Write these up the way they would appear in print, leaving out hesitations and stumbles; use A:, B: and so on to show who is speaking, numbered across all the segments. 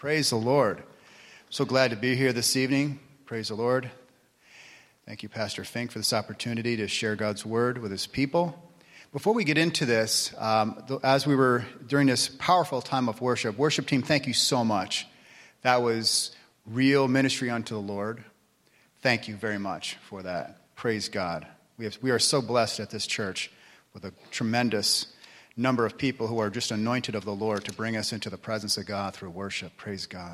A: Praise the Lord. So glad to be here this evening. Praise the Lord. Thank you, Pastor Fink, for this opportunity to share God's word with his people. Before we get into this, as we were during this powerful time of worship team, thank you so much. That was real ministry unto the Lord. Thank you very much for that. Praise God. We are so blessed at this church with a tremendous number of people who are just anointed of the Lord to bring us into the presence of God through worship. Praise God.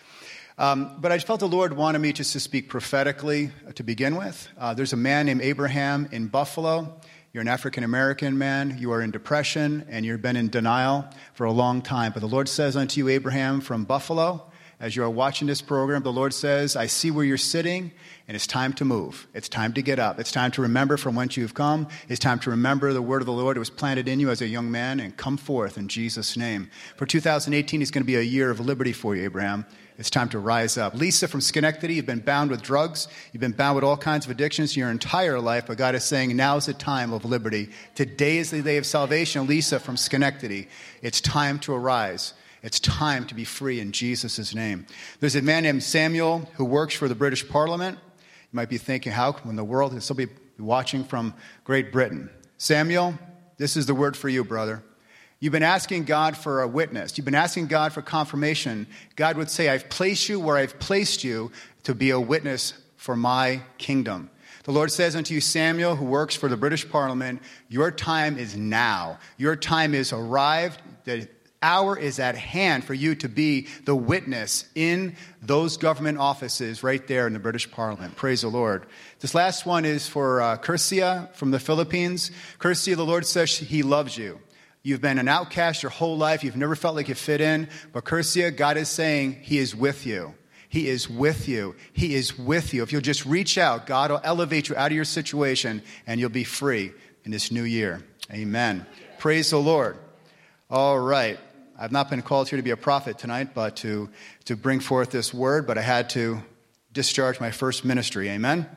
A: But I felt the Lord wanted me just to speak prophetically to begin with. There's a man named Abraham in Buffalo. You're an African-American man. You are in depression, and you've been in denial for a long time. But the Lord says unto you, Abraham from Buffalo, as you are watching this program, the Lord says, I see where you're sitting, and it's time to move. It's time to get up. It's time to remember from whence you've come. It's time to remember the word of the Lord that was planted in you as a young man, and come forth in Jesus' name. For 2018 is going to be a year of liberty for you, Abraham. It's time to rise up. Lisa from Schenectady, you've been bound with drugs. You've been bound with all kinds of addictions your entire life, but God is saying now is the time of liberty. Today is the day of salvation. Lisa from Schenectady, it's time to arise. It's time to be free in Jesus' name. There's a man named Samuel who works for the British Parliament. You might be thinking, how in the world is somebody watching from Great Britain? Samuel, this is the word for you, brother. You've been asking God for a witness. You've been asking God for confirmation. God would say, I've placed you where I've placed you to be a witness for my kingdom. The Lord says unto you, Samuel, who works for the British Parliament, your time is now. Your time is arrived. The hour is at hand for you to be the witness in those government offices right there in the British Parliament. Praise the Lord. This last one is for Curcia from the Philippines. Curcia, the Lord says he loves you. You've been an outcast your whole life. You've never felt like you fit in. But Curcia, God is saying he is with you. He is with you. He is with you. If you'll just reach out, God will elevate you out of your situation and you'll be free in this new year. Amen. Praise the Lord. All right. I've not been called here to be a prophet tonight, but to bring forth this word, but I had to discharge my first ministry. Amen.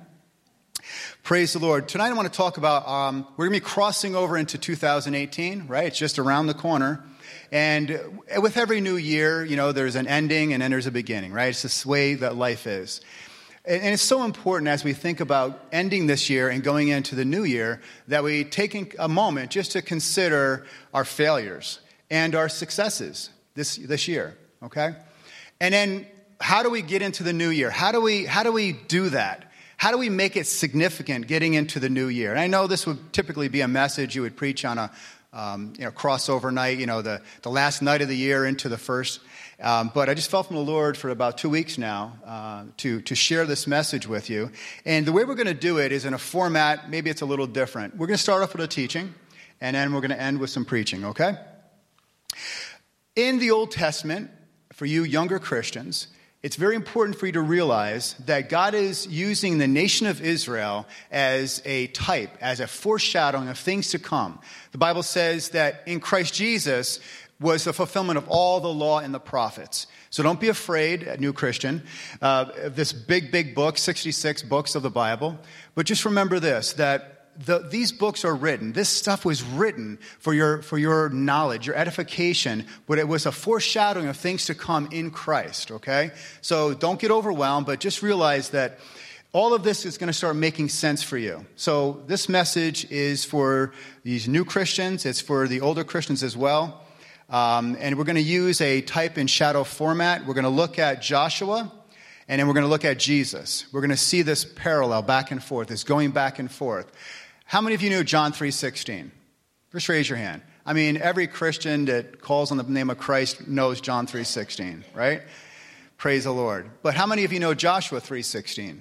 A: Praise the Lord. Tonight I want to talk about, we're going to be crossing over into 2018, right? It's just around the corner. And with every new year, you know, there's an ending and then there's a beginning, right? It's this way that life is. And it's so important as we think about ending this year and going into the new year that we take a moment just to consider our failures and our successes this year, okay? And then how do we get into the new year? How do we do that? How do we make it significant getting into the new year? And I know this would typically be a message you would preach on a crossover night, the last night of the year into the first. But I just felt from the Lord for about 2 weeks now to share this message with you. And the way we're going to do it is in a format, maybe it's a little different. We're going to start off with a teaching, and then we're going to end with some preaching, okay? In the Old Testament, for you younger Christians, it's very important for you to realize that God is using the nation of Israel as a type, as a foreshadowing of things to come. The Bible says that in Christ Jesus was the fulfillment of all the law and the prophets. So don't be afraid, new Christian, of this big book, 66 books of the Bible. But just remember this, that these books are written. This stuff was written for your knowledge, your edification, but it was a foreshadowing of things to come in Christ, okay? So don't get overwhelmed, but just realize that all of this is going to start making sense for you. So this message is for these new Christians. It's for the older Christians as well. And we're going to use a type and shadow format. We're going to look at Joshua, and then we're going to look at Jesus. We're going to see this parallel back and forth, this going back and forth. How many of you know John 3:16? Just raise your hand. I mean, every Christian that calls on the name of Christ knows John 3:16, right? Praise the Lord. But how many of you know Joshua 3:16?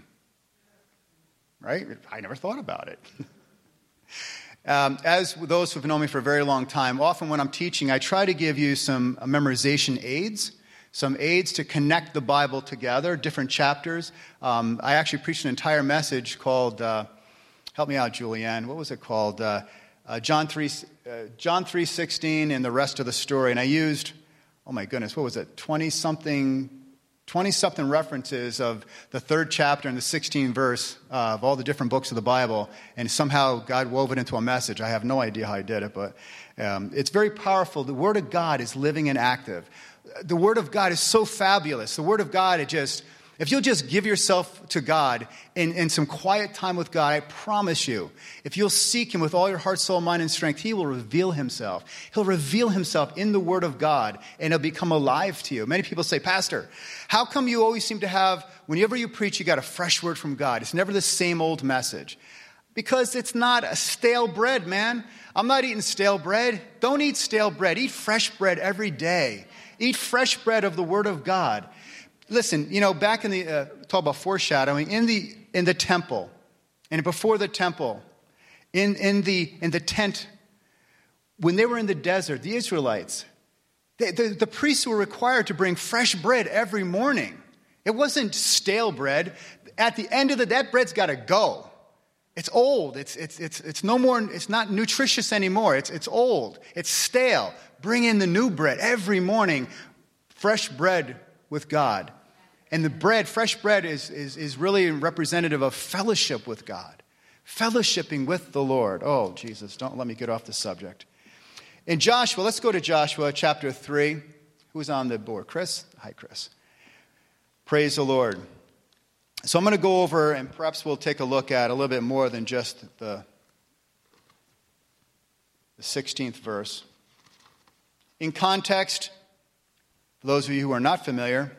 A: Right? I never thought about it. As those who have known me for a very long time, often when I'm teaching, I try to give you some memorization aids, some aids to connect the Bible together, different chapters. I actually preached an entire message called... help me out, Julianne. What was it called? John 3:16 and the rest of the story. And I used, oh my goodness, what was it? 20-something references of the 3rd chapter and the 16th verse of all the different books of the Bible. And somehow God wove it into a message. I have no idea how I did it, but it's very powerful. The Word of God is living and active. the Word of God is so fabulous. The Word of God, if you'll just give yourself to God in some quiet time with God, I promise you, if you'll seek Him with all your heart, soul, mind, and strength, He will reveal Himself. He'll reveal Himself in the Word of God, and He'll become alive to you. Many people say, Pastor, how come you always seem to have, whenever you preach, you got a fresh word from God? It's never the same old message. Because it's not a stale bread, man. I'm not eating stale bread. Don't eat stale bread. Eat fresh bread every day. Eat fresh bread of the Word of God. Listen, back in the, talk about foreshadowing, in the temple, and before the temple, in the tent, when they were in the desert, the Israelites, the priests were required to bring fresh bread every morning. It wasn't stale bread. At the end of that bread's got to go. It's old. It's no more. It's not nutritious anymore. It's old. It's stale. Bring in the new bread every morning. Fresh bread with God. And the bread, fresh bread, is really representative of fellowship with God. Fellowshipping with the Lord. Oh, Jesus, don't let me get off the subject. In Joshua, let's go to Joshua chapter 3. Who's on the board? Chris? Hi, Chris. Praise the Lord. So I'm going to go over, and perhaps we'll take a look at a little bit more than just the 16th verse. In context, for those of you who are not familiar,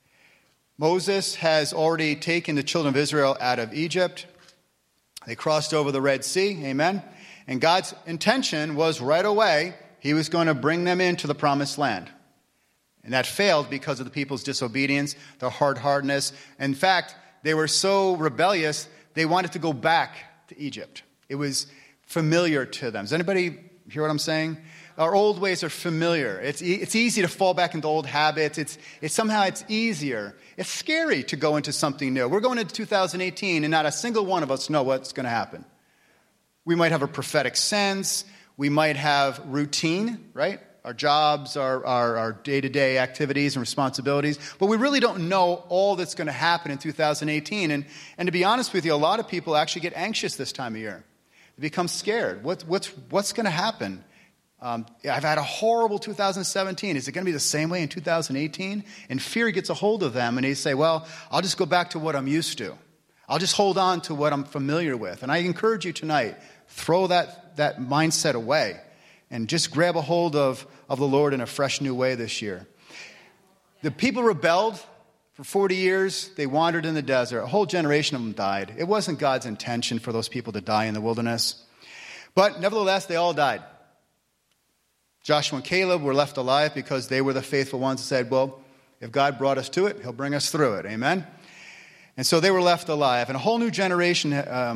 A: Moses has already taken the children of Israel out of Egypt. They crossed over the Red Sea, amen? And God's intention was right away, He was going to bring them into the promised land. And that failed because of the people's disobedience, their hard-heartedness. In fact, they were so rebellious, they wanted to go back to Egypt. It was familiar to them. Does anybody hear what I'm saying? Our old ways are familiar. It's easy to fall back into old habits. It's easier. It's scary to go into something new. We're going into 2018, and not a single one of us know what's going to happen. We might have a prophetic sense. We might have routine, right? Our jobs, our day-to-day activities and responsibilities. But we really don't know all that's going to happen in 2018. And to be honest with you, a lot of people actually get anxious this time of year. They become scared. What's going to happen? I've had a horrible 2017. Is it going to be the same way in 2018? And fear gets a hold of them, and they say, well, I'll just go back to what I'm used to. I'll just hold on to what I'm familiar with. And I encourage you tonight, throw that mindset away and just grab a hold of the Lord in a fresh new way this year. The people rebelled for 40 years. They wandered in the desert. A whole generation of them died. It wasn't God's intention for those people to die in the wilderness. But nevertheless, they all died. Joshua and Caleb were left alive because they were the faithful ones who said, well, if God brought us to it, He'll bring us through it. Amen? And so they were left alive. And a whole new generation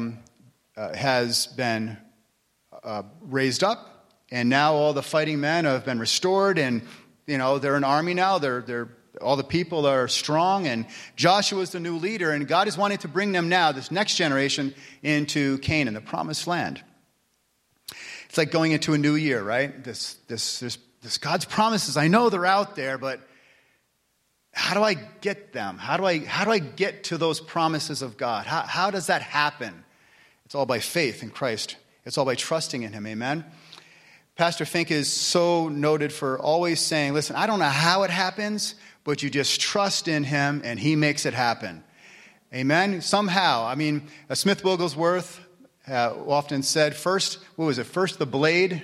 A: has been raised up. And now all the fighting men have been restored. And, they're an army now. They're all the people are strong. And Joshua is the new leader. And God is wanting to bring them now, this next generation, into Canaan, the promised land. It's like going into a new year, right? This God's promises. I know they're out there, but how do I get them? How do I get to those promises of God? How does that happen? It's all by faith in Christ. It's all by trusting in Him. Amen. Pastor Fink is so noted for always saying, "Listen, I don't know how it happens, but you just trust in Him, and He makes it happen." Amen. Somehow, Smith Wigglesworth often said, first the blade,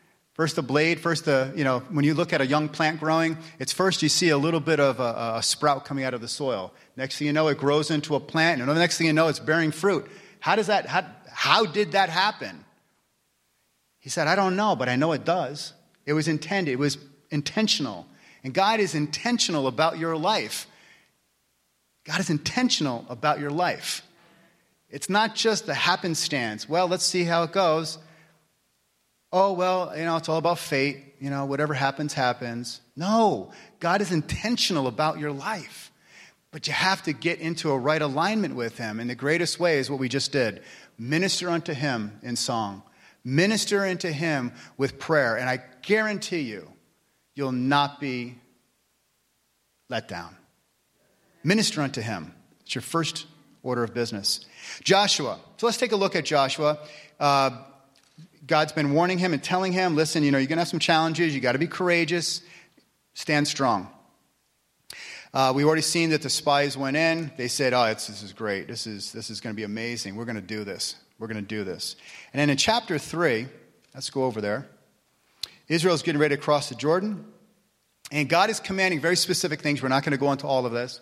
A: when you look at a young plant growing, it's first you see a little bit of a sprout coming out of the soil. Next thing you know, it grows into a plant, and the next thing you know, it's bearing fruit. How did that happen? He said, I don't know, but I know it does. It was intended. It was intentional. And God is intentional about your life. God is intentional about your life. It's not just the happenstance. Well, let's see how it goes. Oh, well, it's all about fate. Whatever happens, happens. No, God is intentional about your life. But you have to get into a right alignment with Him. And the greatest way is what we just did. Minister unto Him in song. Minister unto Him with prayer. And I guarantee you'll not be let down. Minister unto Him. It's your first order of business. Joshua. So let's take a look at Joshua. God's been warning him and telling him, listen, you're going to have some challenges. You got to be courageous. Stand strong. We already seen that the spies went in. They said, this is great. This is going to be amazing. We're going to do this. We're going to do this. And then in chapter 3, let's go over there. Israel's getting ready to cross the Jordan. And God is commanding very specific things. We're not going to go into all of this.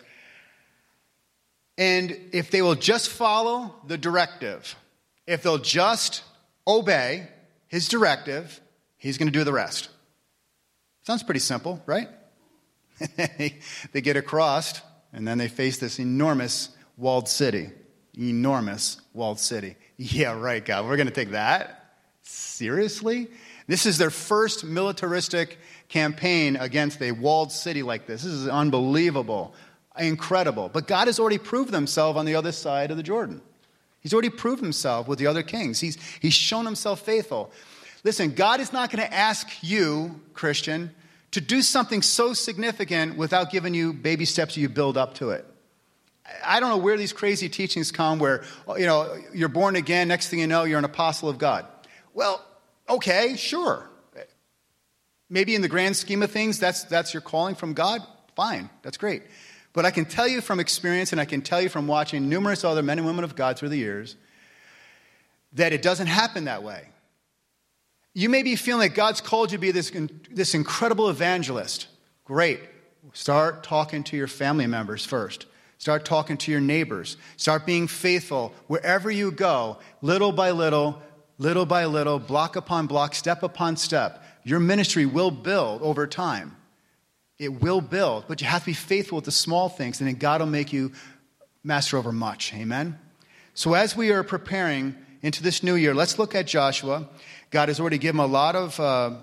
A: And if they will just follow the directive, if they'll just obey his directive, he's going to do the rest. Sounds pretty simple, right? They get across, and then they face this enormous walled city. Enormous walled city. Yeah, right, God. We're going to take that? Seriously? This is their first militaristic campaign against a walled city like this. This is unbelievable, incredible. But God has already proved himself on the other side of the Jordan. He's already proved himself with the other kings. He's shown himself faithful. Listen, God is not going to ask you, Christian, to do something so significant without giving you baby steps you build up to it. I don't know where these crazy teachings come where, you're born again, next thing you know, you're an apostle of God. Well, okay, sure. Maybe in the grand scheme of things, that's your calling from God. Fine, that's great. But I can tell you from experience, and I can tell you from watching numerous other men and women of God through the years, that it doesn't happen that way. You may be feeling like God's called you to be this incredible evangelist. Great. Start talking to your family members first. Start talking to your neighbors. Start being faithful wherever you go, little by little, block upon block, step upon step. Your ministry will build over time. It will build, but you have to be faithful with the small things, and then God will make you master over much. Amen? So as we are preparing into this new year, let's look at Joshua. God has already given him a lot of,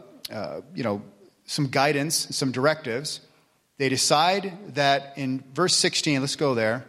A: some guidance, some directives. They decide that in verse 16, let's go there,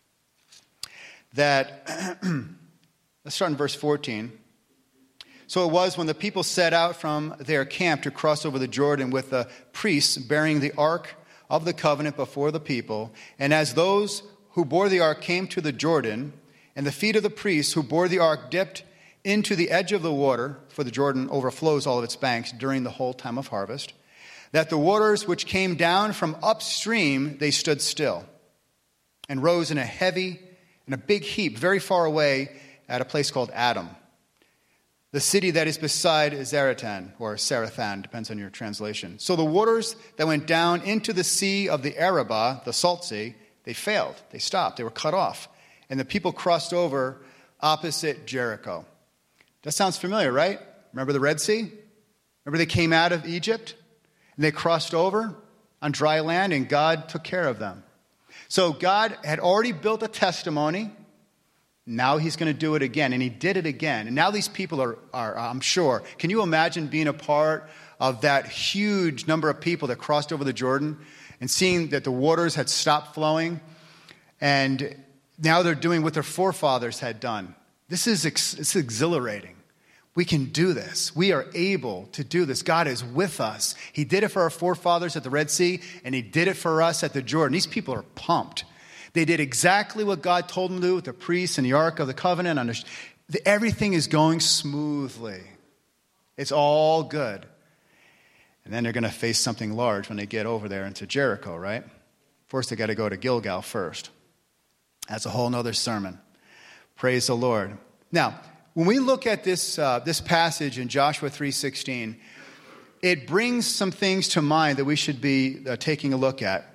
A: that, let's start in verse 14. So it was when the people set out from their camp to cross over the Jordan with the priests bearing the ark of the covenant before the people. And as those who bore the ark came to the Jordan, and the feet of the priests who bore the ark dipped into the edge of the water, for the Jordan overflows all of its banks during the whole time of harvest, that the waters which came down from upstream, they stood still and rose in a big heap very far away at a place called Adam, the city that is beside Zarethan, or Sarathan, depends on your translation. So the waters that went down into the sea of the Arabah, the Salt Sea, they failed. They stopped. They were cut off. And the people crossed over opposite Jericho. That sounds familiar, right? Remember the Red Sea? Remember they came out of Egypt? And they crossed over on dry land, and God took care of them. So God had already built a testimony. Now he's going to do it again, and he did it again. And now these people are, I'm sure, can you imagine being a part of that huge number of people that crossed over the Jordan and seeing that the waters had stopped flowing, and now they're doing what their forefathers had done? It's exhilarating. We can do this. We are able to do this. God is with us. He did it for our forefathers at the Red Sea, and he did it for us at the Jordan. These people are pumped. They did exactly what God told them to do with the priests and the Ark of the Covenant. Everything is going smoothly. It's all good. And then they're going to face something large when they get over there into Jericho, right? First, they got to go to Gilgal first. That's a whole other sermon. Praise the Lord. Now, when we look at this passage in Joshua 3:16, it brings some things to mind that we should be taking a look at.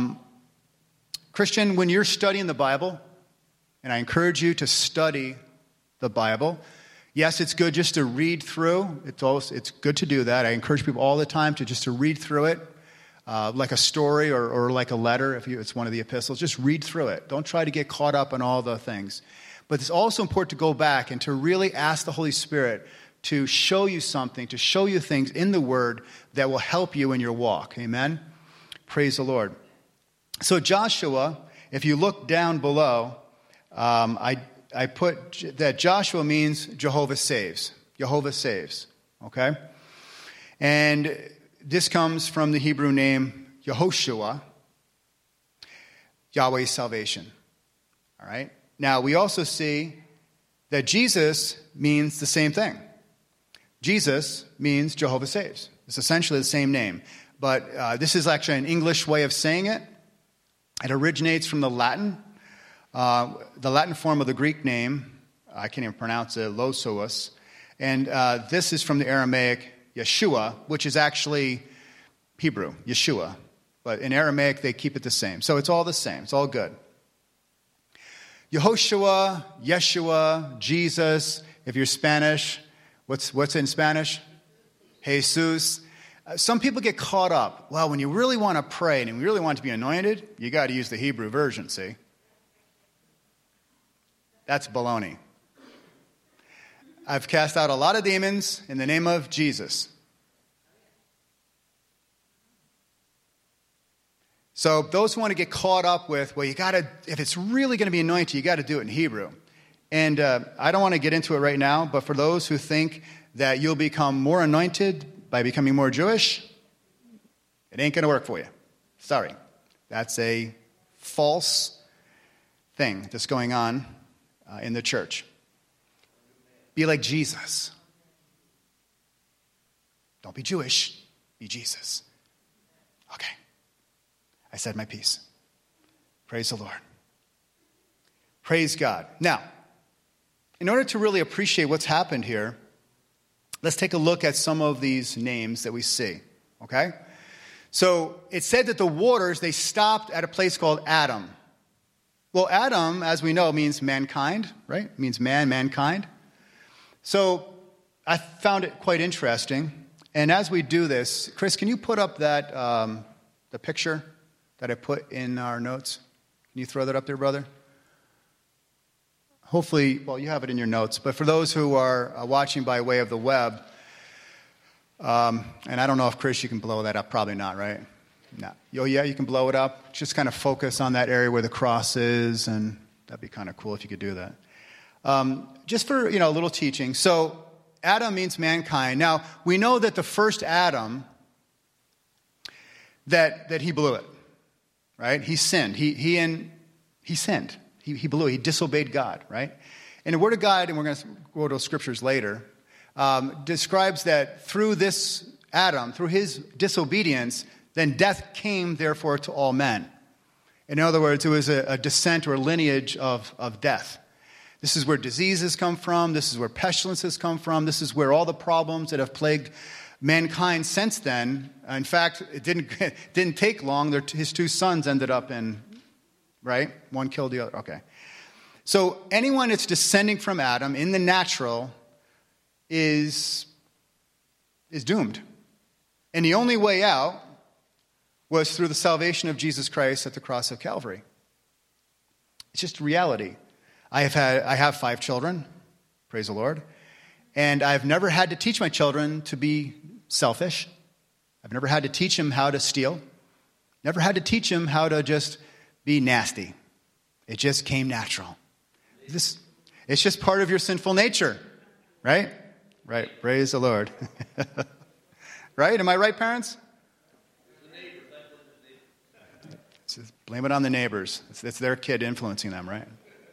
A: Christian, when you're studying the Bible, and I encourage you to study the Bible, yes, it's good just to read through. It's good to do that. I encourage people all the time to read through it, like a story or like a letter, if it's one of the epistles. Just read through it. Don't try to get caught up on all the things. But it's also important to go back and to really ask the Holy Spirit to show you something, to show you things in the Word that will help you in your walk. Amen? Praise the Lord. So Joshua, if you look down below, I put that Joshua means Jehovah saves. Jehovah saves, okay? And this comes from the Hebrew name Yehoshua, Yahweh's salvation, all right? Now, we also see that Jesus means the same thing. Jesus means Jehovah saves. It's essentially the same name. But this is actually an English way of saying it. It originates from the Latin form of the Greek name. I can't even pronounce it, Losoas. And this is from the Aramaic Yeshua, which is actually Hebrew, Yeshua. But in Aramaic, they keep it the same. So it's all the same. It's all good. Yehoshua, Yeshua, Jesus. If you're Spanish, what's in Spanish? Jesus. Some people get caught up. Well, when you really want to pray and you really want to be anointed, you got to use the Hebrew version, see? That's baloney. I've cast out a lot of demons in the name of Jesus. So those who want to get caught up with, well, you got to, if it's really going to be anointed, you got to do it in Hebrew. And I don't want to get into it right now, but for those who think that you'll become more anointed by becoming more Jewish, it ain't going to work for you. Sorry. That's a false thing that's going on in the church. Be like Jesus. Don't be Jewish. Be Jesus. Okay. I said my piece. Praise the Lord. Praise God. Now, in order to really appreciate what's happened here, let's take a look at some of these names that we see. Okay? So it said that the waters, they stopped at a place called Adam. Well, Adam, as we know, means mankind, right? It means man, mankind. So I found it quite interesting. And as we do this, Chris, can you put up that the picture that I put in our notes? Can you throw that up there, brother? Hopefully, well, you have it in your notes. But for those who are watching by way of the web, and I don't know if, Chris, you can blow that up. Probably not, right? No. Oh, yeah, you can blow it up. Just kind of focus on that area where the cross is, and that'd be kind of cool if you could do that. Just for, a little teaching. So Adam means mankind. Now, we know that the first Adam, that he blew it, right? He sinned. He sinned. He blew it. He disobeyed God, right? And the Word of God, and we're going to go to scriptures later, describes that through this Adam, through his disobedience, then death came, therefore, to all men. In other words, it was a descent or lineage of death. This is where diseases come from. This is where pestilences come from. This is where all the problems that have plagued mankind since then. In fact, it didn't take long. His two sons ended up in, right? One killed the other. Okay. So anyone that's descending from Adam in the natural is doomed. And the only way out was through the salvation of Jesus Christ at the cross of Calvary. It's just reality. I have 5 children, praise the Lord, and I've never had to teach my children to be selfish. I've never had to teach them how to steal. Never had to teach them how to just be nasty. It just came natural. It's just part of your sinful nature, right? Right, praise the Lord. Right, am I right, parents? Blame it on the neighbors. It's their kid influencing them, right?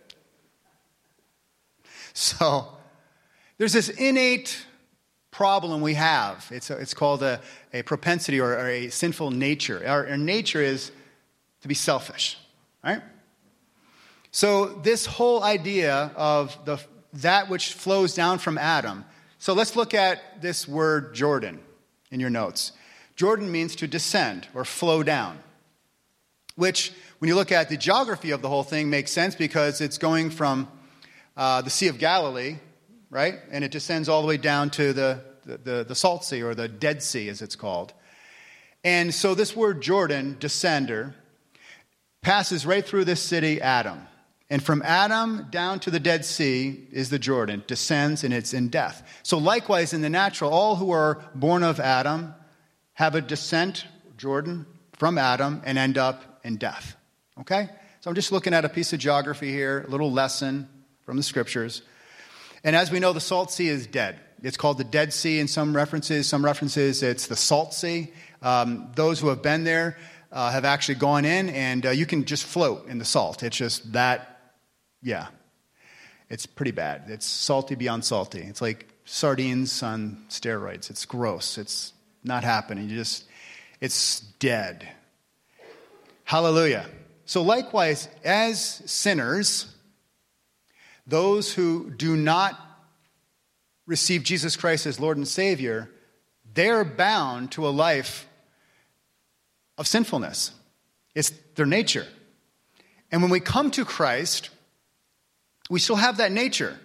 A: So there's this innate problem we have. It's called a propensity or a sinful nature. Our nature is to be selfish, right? So this whole idea of that which flows down from Adam. So let's look at this word Jordan in your notes. Jordan means to descend or flow down, which when you look at the geography of the whole thing makes sense because it's going from the Sea of Galilee, right? And it descends all the way down to the Salt Sea or the Dead Sea as it's called. And so this word Jordan, descender, passes right through this city, Adam. And from Adam down to the Dead Sea is the Jordan, descends and it's in death. So likewise in the natural, all who are born of Adam have a descent, Jordan, from Adam and end up in death. Okay? So I'm just looking at a piece of geography here, a little lesson from the scriptures. And as we know, the Salt Sea is dead. It's called the Dead Sea in some references. Some references, it's the Salt Sea. Those who have been there have actually gone in, and you can just float in the salt. It's just that, yeah. It's pretty bad. It's salty beyond salty. It's like sardines on steroids. It's gross. It's not happening. It's dead. Hallelujah. So likewise, as sinners, those who do not receive Jesus Christ as Lord and Savior, they're bound to a life of sinfulness. It's their nature. And when we come to Christ, we still have that nature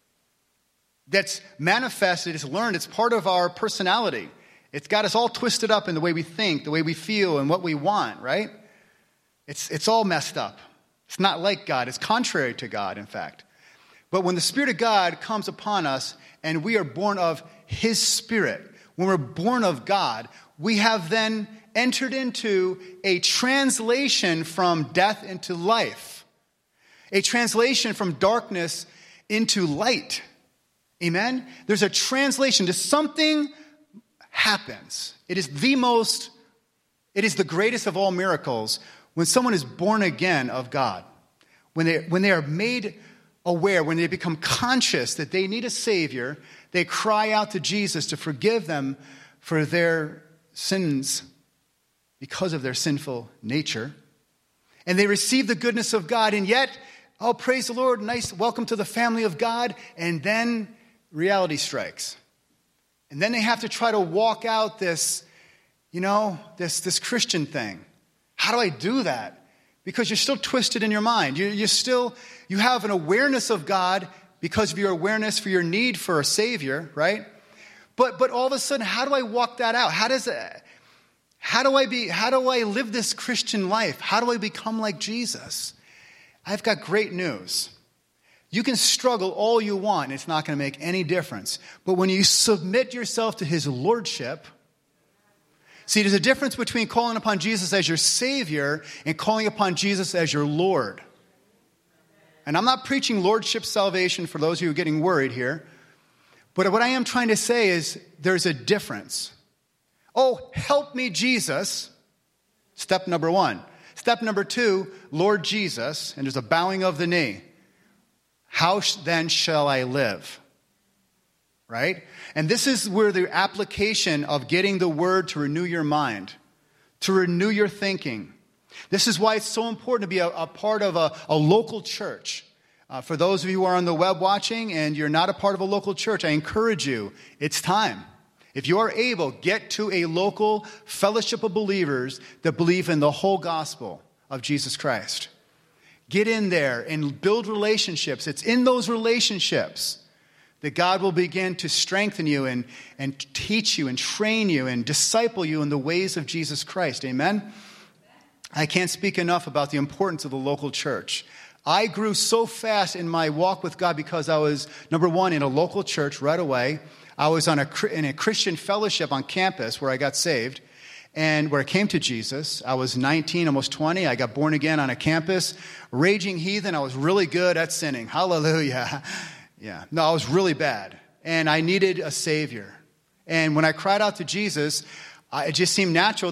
A: that's manifested, it's learned, it's part of our personality. It's got us all twisted up in the way we think, the way we feel, and what we want, right? It's all messed up. It's not like God. It's contrary to God, in fact. But when the Spirit of God comes upon us and we are born of His Spirit, when we're born of God, we have then entered into a translation from death into life, a translation from darkness into light. Amen? There's a translation to something happens. It is the greatest of all miracles when someone is born again of God. When they are made aware, when they become conscious that they need a Savior, they cry out to Jesus to forgive them for their sins because of their sinful nature. And they receive the goodness of God, and yet, oh, praise the Lord, nice, welcome to the family of God, and then reality strikes. And then they have to try to walk out this Christian thing. How do I do that? Because you're still twisted in your mind. You have an awareness of God because of your awareness for your need for a Savior, right? But all of a sudden, how do I walk that out? How do I live this Christian life? How do I become like Jesus? I've got great news. You can struggle all you want, and it's not going to make any difference. But when you submit yourself to His lordship, see, there's a difference between calling upon Jesus as your Savior and calling upon Jesus as your Lord. And I'm not preaching lordship salvation for those of you who are getting worried here. But what I am trying to say is there's a difference. Oh, help me, Jesus. Step number 1. Step number 2, Lord Jesus. And there's a bowing of the knee. How then shall I live? Right? And this is where the application of getting the Word to renew your mind, to renew your thinking. This is why it's so important to be a part of a local church. For those of you who are on the web watching and you're not a part of a local church, I encourage you, it's time. If you are able, get to a local fellowship of believers that believe in the whole gospel of Jesus Christ. Get in there and build relationships. It's in those relationships that God will begin to strengthen you and teach you and train you and disciple you in the ways of Jesus Christ. Amen? I can't speak enough about the importance of the local church. I grew so fast in my walk with God because I was, number 1, in a local church right away. I was in a Christian fellowship on campus where I got saved and where I came to Jesus. I was 19, almost 20. I got born again on a campus. Raging heathen. I was really good at sinning. Hallelujah. Yeah. No, I was really bad. And I needed a Savior. And when I cried out to Jesus, it just seemed natural.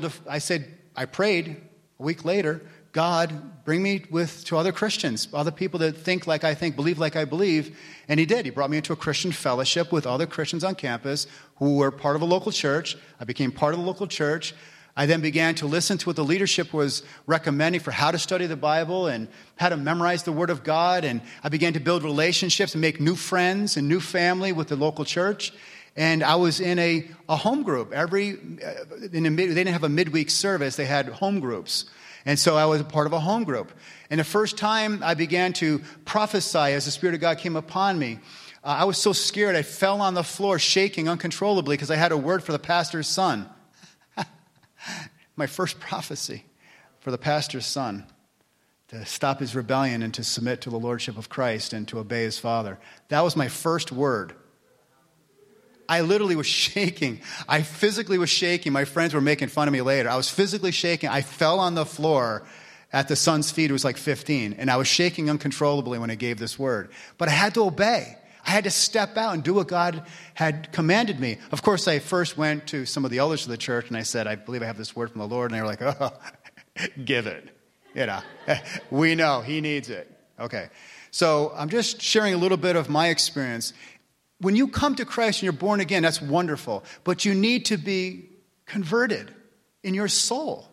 A: I prayed a week later, God, bring me to other Christians, other people that think like I think, believe like I believe. And He did. He brought me into a Christian fellowship with other Christians on campus who were part of a local church. I became part of the local church. I then began to listen to what the leadership was recommending for how to study the Bible and how to memorize the Word of God. And I began to build relationships and make new friends and new family with the local church. And I was in a home group. They didn't have a midweek service. They had home groups. And so I was a part of a home group. And the first time I began to prophesy as the Spirit of God came upon me, I was so scared I fell on the floor shaking uncontrollably because I had a word for the pastor's son. My first prophecy for the pastor's son, to stop his rebellion and to submit to the lordship of Christ and to obey his father. That was my first word. I literally was shaking. I physically was shaking. My friends were making fun of me later. I was physically shaking. I fell on the floor at the son's feet, who was like 15, and I was shaking uncontrollably when I gave this word. But I had to obey. I had to step out and do what God had commanded me. Of course, I first went to some of the elders of the church, and I said, I believe I have this word from the Lord. And they were like, oh, give it. We know He needs it. Okay. So I'm just sharing a little bit of my experience. When you come to Christ and you're born again, that's wonderful. But you need to be converted in your soul.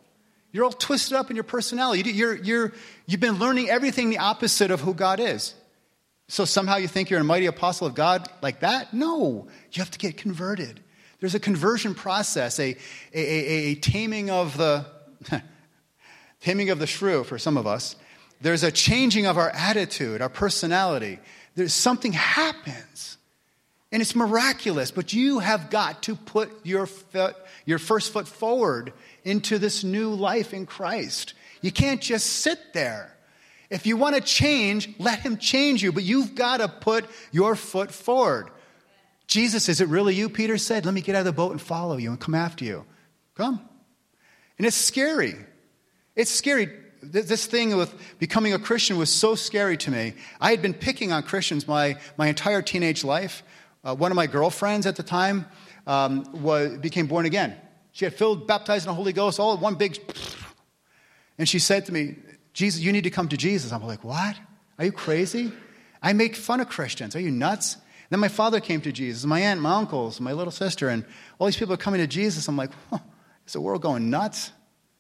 A: You're all twisted up in your personality. You've been learning everything the opposite of who God is. So somehow you think you're a mighty apostle of God like that? No. You have to get converted. There's a conversion process, a taming of the taming of the shrew for some of us. There's a changing of our attitude, our personality. There's something happens. And it's miraculous, but you have got to put your first foot forward into this new life in Christ. You can't just sit there. If you want to change, let him change you, but you've got to put your foot forward. Jesus, is it really you? Peter said, let me get out of the boat and follow you and come after you. Come. And it's scary. It's scary. This thing with becoming a Christian was so scary to me. I had been picking on Christians my entire teenage life. One of my girlfriends at the time became born again. She had baptized in the Holy Ghost, all one big... And she said to me, Jesus, you need to come to Jesus. I'm like, what? Are you crazy? I make fun of Christians. Are you nuts? Then my father came to Jesus, my aunt, my uncles, my little sister, and all these people are coming to Jesus. I'm like, is the world going nuts?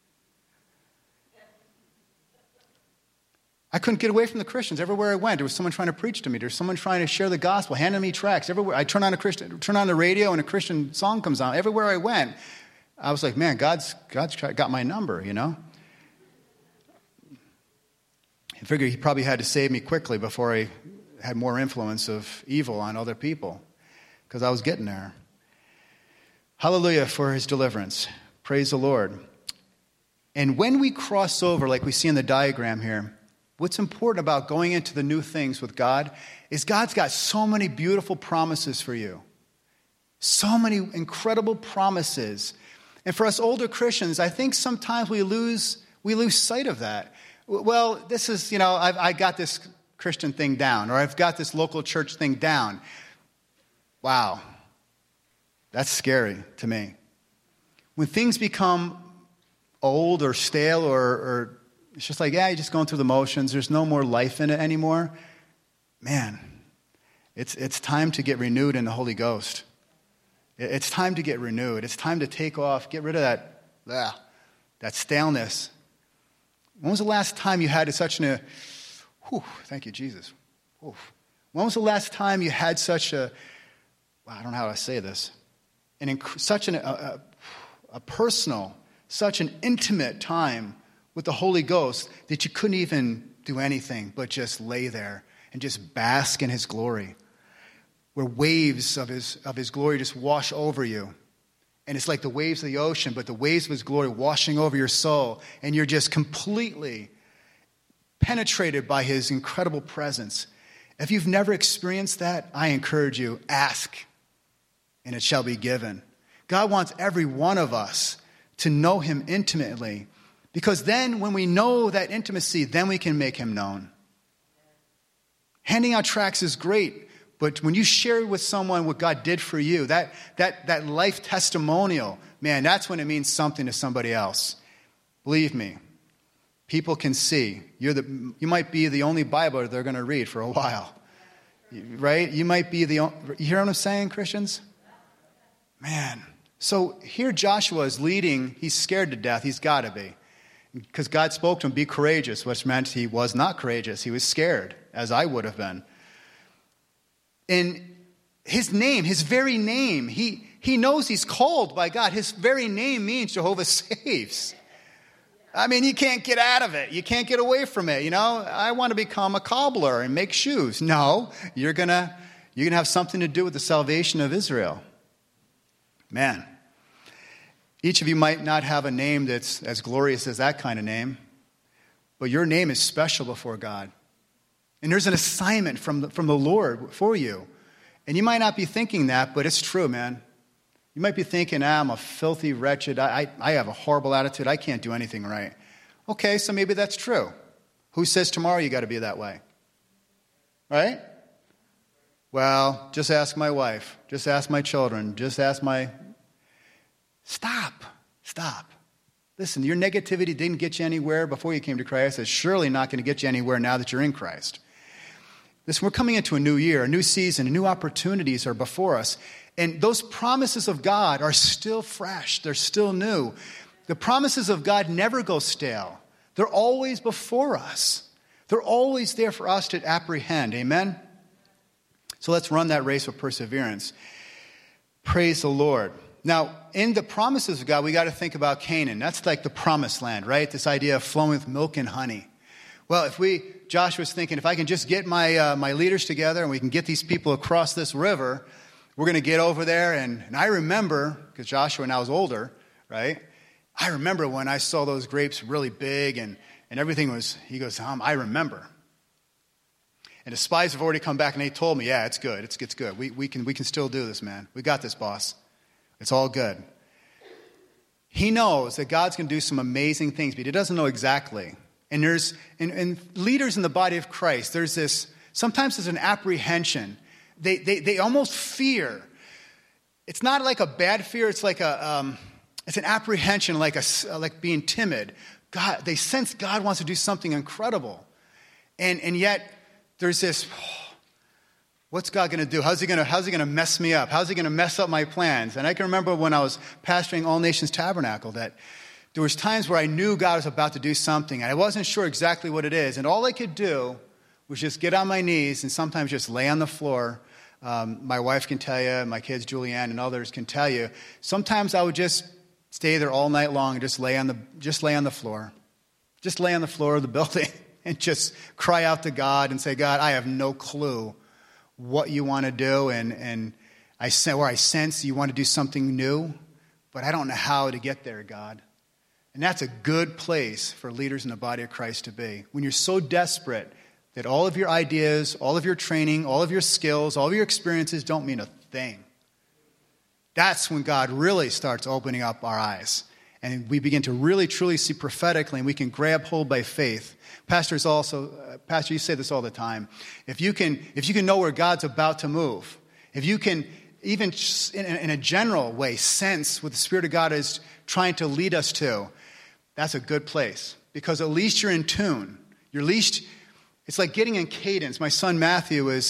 A: I couldn't get away from the Christians. Everywhere I went, there was someone trying to preach to me. There's someone trying to share the gospel, handing me tracts. Everywhere I turn on the radio, and a Christian song comes on. Everywhere I went, I was like, man, God's got my number, you know? I figured he probably had to save me quickly before I had more influence of evil on other people, because I was getting there. Hallelujah for his deliverance. Praise the Lord. And when we cross over, like we see in the diagram here, what's important about going into the new things with God is God's got so many beautiful promises for you. So many incredible promises. And for us older Christians, I think sometimes we lose sight of that. Well, this is, I got this Christian thing down, or I've got this local church thing down. Wow. That's scary to me. When things become old or stale or it's just like, you're just going through the motions. There's no more life in it anymore. Man, it's time to get renewed in the Holy Ghost. It's time to get renewed. It's time to take off, get rid of that staleness. When was the last time you had thank you, Jesus. When was the last time you had such a, I don't know how to say this, such a personal, such an intimate time with the Holy Ghost that you couldn't even do anything but just lay there and just bask in his glory, where waves of his glory just wash over you. And it's like the waves of the ocean, but the waves of his glory washing over your soul, and you're just completely penetrated by his incredible presence. If you've never experienced that, I encourage you, ask, and it shall be given. God wants every one of us to know him intimately, because then when we know that intimacy, then we can make him known. Handing out tracts is great, but when you share with someone what God did for you, that life testimonial, man, that's when it means something to somebody else. Believe me, people can see. You might be the only Bible they're going to read for a while, right? You might be you hear what I'm saying, Christians? Man, so here Joshua is leading. He's scared to death. He's got to be. Because God spoke to him, be courageous, which meant he was not courageous. He was scared, as I would have been. And his name, his very name, he knows he's called by God. His very name means Jehovah saves. I mean, you can't get out of it. You can't get away from it. I want to become a cobbler and make shoes. No, you're gonna have something to do with the salvation of Israel. Man, each of you might not have a name that's as glorious as that kind of name, but your name is special before God. And there's an assignment from the Lord for you. And you might not be thinking that, but it's true, man. You might be thinking, I'm a filthy, wretched, I have a horrible attitude, I can't do anything right. Okay, so maybe that's true. Who says tomorrow you got to be that way? Right? Well, just ask my wife. Just ask my children. Just ask my... Stop. Listen, your negativity didn't get you anywhere before you came to Christ. It's surely not going to get you anywhere now that you're in Christ. Listen, we're coming into a new year, a new season, and new opportunities are before us. And those promises of God are still fresh. They're still new. The promises of God never go stale. They're always before us. They're always there for us to apprehend. Amen? So let's run that race with perseverance. Praise the Lord. Now, in the promises of God, we got to think about Canaan. That's like the promised land, right? This idea of flowing with milk and honey. Well, Joshua's thinking, if I can just get my leaders together and we can get these people across this river, we're going to get over there. And I remember, because Joshua and I was older, right? I remember when I saw those grapes really big and everything was, he goes, I remember. And the spies have already come back and they told me, yeah, it's good. It's good. We can still do this, man. We got this, boss. It's all good. He knows that God's going to do some amazing things, but he doesn't know exactly. And there's and leaders in the body of Christ, sometimes there's an apprehension. They almost fear. It's not like a bad fear. It's like it's an apprehension, like being timid. They sense God wants to do something incredible, and yet there's this. What's God going to do? How's he going to mess me up? How's he going to mess up my plans? And I can remember when I was pastoring All Nations Tabernacle that there was times where I knew God was about to do something, and I wasn't sure exactly what it is. And all I could do was just get on my knees and sometimes just lay on the floor. My wife can tell you, my kids, Julianne, and others can tell you. Sometimes I would just stay there all night long and just lay on the floor. Just lay on the floor of the building and just cry out to God and say, God, I have no clue what you want to do, and I sense you want to do something new, but I don't know how to get there, God. And that's a good place for leaders in the body of Christ to be. When you're so desperate that all of your ideas, all of your training, all of your skills, all of your experiences don't mean a thing. That's when God really starts opening up our eyes. And we begin to really, truly see prophetically, and we can grab hold by faith. Pastor, you say this all the time. If you can know where God's about to move, if you can, even in a general way, sense what the Spirit of God is trying to lead us to, that's a good place. Because at least you're in tune. It's like getting in cadence. My son Matthew is,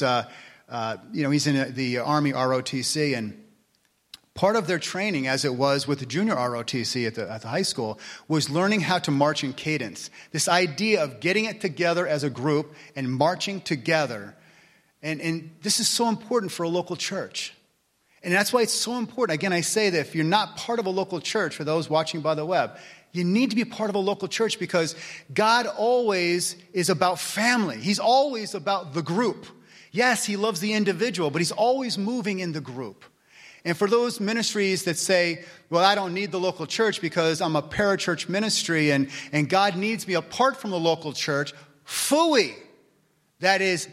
A: he's in the Army ROTC, and part of their training, as it was with the junior ROTC at the high school, was learning how to march in cadence. This idea of getting it together as a group and marching together. And this is so important for a local church. And that's why it's so important. Again, I say that if you're not part of a local church, for those watching by the web, you need to be part of a local church because God always is about family. He's always about the group. Yes, he loves the individual, but he's always moving in the group. And for those ministries that say, well, I don't need the local church because I'm a parachurch ministry and God needs me apart from the local church, phooey. That is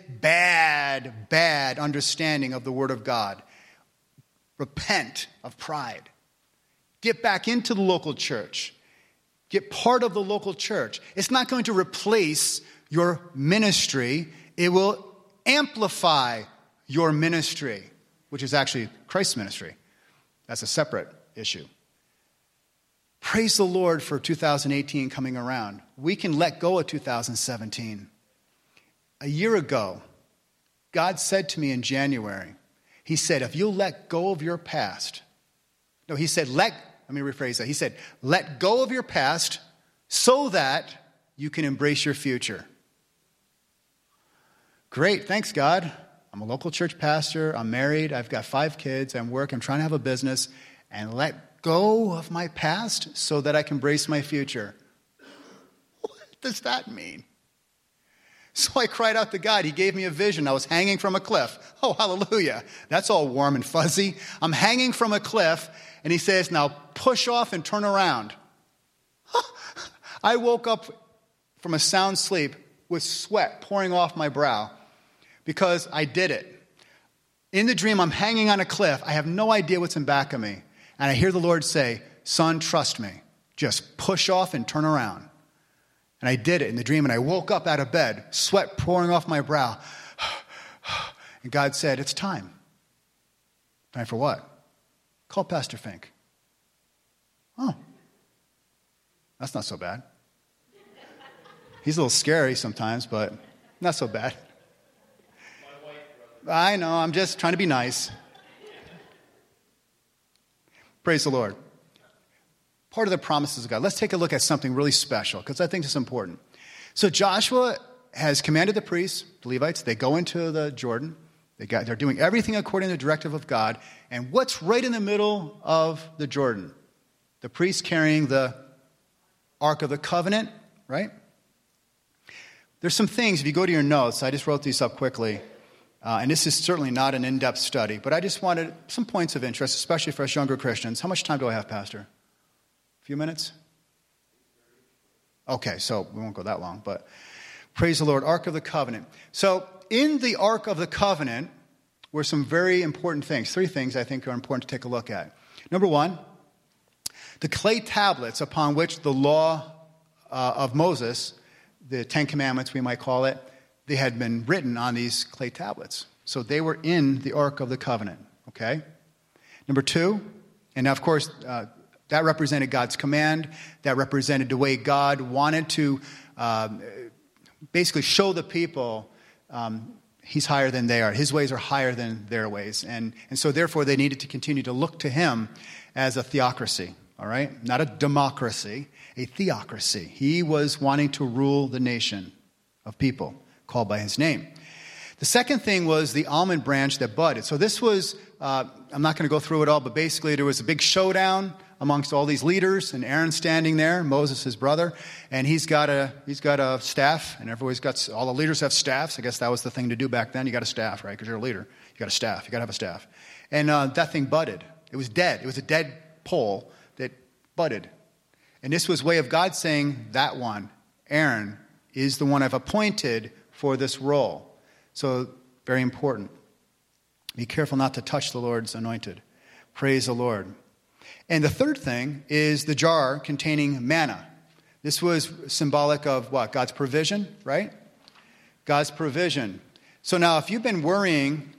A: bad understanding of the Word of God. Repent of pride. Get back into the local church. Get part of the local church. It's not going to replace your ministry. It will amplify your ministry, which is actually Christ's ministry. That's a separate issue. Praise the Lord for 2018 coming around. We can let go of 2017. A year ago, God said to me in January, he said, if you'll let go of your past. No, he said, let me rephrase that. He said, let go of your past so that you can embrace your future. Great, thanks, God. I'm a local church pastor. I'm married. I've got 5 kids. I'm trying to have a business. And let go of my past so that I can embrace my future. What does that mean? So I cried out to God. He gave me a vision. I was hanging from a cliff. Oh, hallelujah. That's all warm and fuzzy. I'm hanging from a cliff, and he says, now push off and turn around. I woke up from a sound sleep with sweat pouring off my brow because I did it. In the dream, I'm hanging on a cliff. I have no idea what's in back of me. And I hear the Lord say, son, trust me. Just push off and turn around. And I did it in the dream, and I woke up out of bed, sweat pouring off my brow. And God said, it's time. Time for what? Call Pastor Fink. Oh, that's not so bad. He's a little scary sometimes, but not so bad. I know, I'm just trying to be nice. Praise the Lord. part of the promises of God. Let's take a look at something really special, because I think it's important. So Joshua has commanded the priests, the Levites, they go into the Jordan. They're doing everything according to the directive of God. And what's right in the middle of the Jordan? The priests carrying the Ark of the Covenant, right? There's some things, if you go to your notes, I just wrote these up quickly, and this is certainly not an in-depth study, but I just wanted some points of interest, especially for us younger Christians. How much time do I have, Pastor? A few minutes? Okay, so we won't go that long, but praise the Lord, Ark of the Covenant. So in the Ark of the Covenant were some very important things. 3 things I think are important to take a look at. Number 1, the clay tablets upon which the law of Moses, the 10 Commandments we might call it, they had been written on these clay tablets. So they were in the Ark of the Covenant, okay? Number 2, and now of course that represented God's command. That represented the way God wanted to basically show the people he's higher than they are. His ways are higher than their ways. And so therefore they needed to continue to look to him as a theocracy, all right? Not a democracy, a theocracy. He was wanting to rule the nation of people called by his name. The second thing was the almond branch that budded. So this was, I'm not going to go through it all, but basically there was a big showdown amongst all these leaders, and Aaron standing there, Moses, his brother, and he's got a staff, and all the leaders have staffs. I guess that was the thing to do back then. You got a staff, right? Because you're a leader. You got a staff. You got to have a staff. And that thing budded. It was dead. It was a dead pole that budded. And this was way of God saying, that one, Aaron, is the one I've appointed for this role. So, very important. Be careful not to touch the Lord's anointed. Praise the Lord. And the third thing is the jar containing manna. This was symbolic of what? God's provision, right? God's provision. So now, if you've been worrying